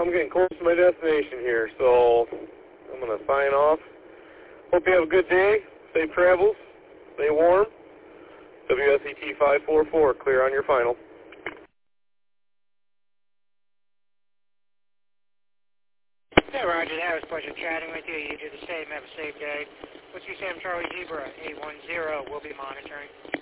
I'm getting close to my destination here, so I'm going to sign off. Hope you have a good day. Safe travels. Stay warm. WSET 544, clear on your final. Yeah, Roger, that was a pleasure chatting with you. You do the same. Have a safe day. Whiskey Sam Charlie Zebra 810 will be monitoring.